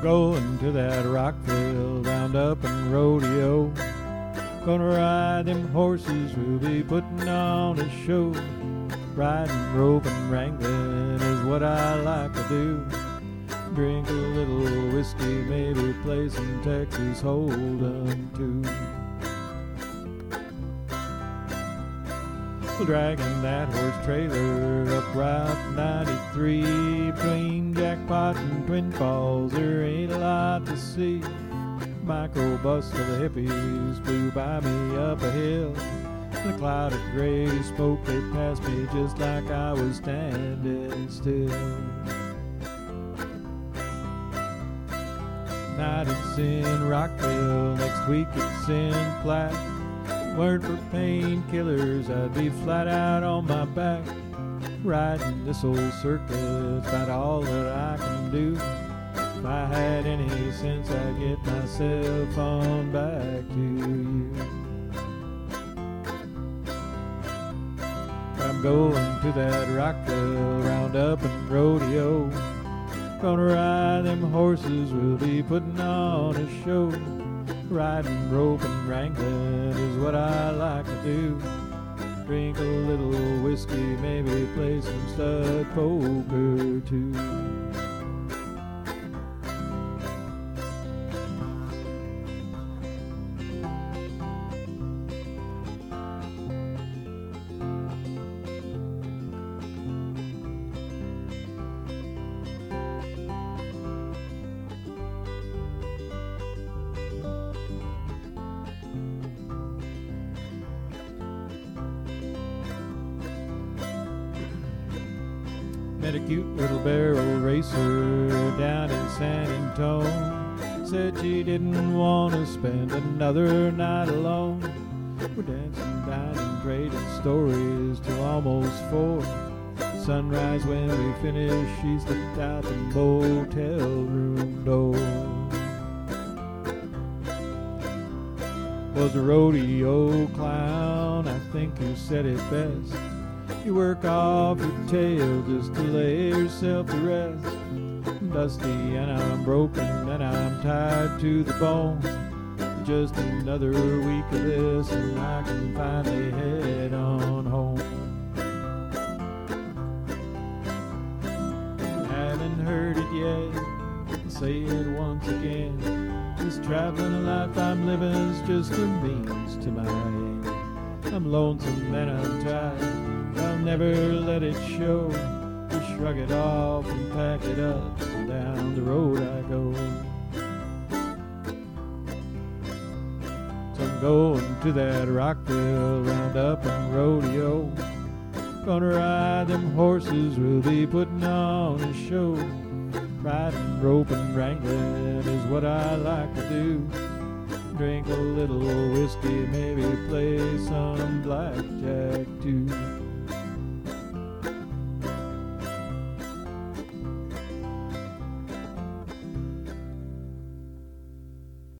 Going to that Rockville roundup and rodeo. Gonna ride them horses, we'll be putting on a show. Riding, roping, wrangling is what I like to do. Drink a little whiskey, maybe play some Texas Hold'em too. Dragging that horse trailer up Route 93 between Jackpot and Twin Falls, there ain't a lot to see. Microbus full of hippies blew by me up a hill. The cloud of gray smoke, they passed me just like I was standing still. Tonight it's in Rockville, next week it's in Platte. Weren't for painkillers, I'd be flat out on my back. Riding this old circuit's about all that I can do. If I had any sense, I'd get myself on back to you. I'm going to that Rockville roundup and rodeo. Gonna ride them horses, we'll be putting on a show. Riding, roping, wrangling is what I like to do. Drink a little whiskey, maybe play some stud poker too. Met a cute little barrel racer down in San Antonio. Said she didn't want to spend another night alone. We're dancing, dining, trading stories till almost 4. Sunrise when we finish, she slipped out the motel room door. Was a rodeo clown, I think, who said it best. You work off your tail just to lay yourself to rest. I'm dusty and I'm broken and I'm tired to the bone. Just another week of this and I can finally head on home. Haven't heard it yet, I'll say it once again. This traveling life I'm living is just a means to my end. I'm lonesome and I'm tired, I'll never let it show. Just shrug it off and pack it up, and down the road I go. So I'm going to that Rockville roundup and rodeo. Gonna ride them horses, we'll be putting on a show. Riding, roping, wrangling is what I like to do. Drink a little whiskey, maybe play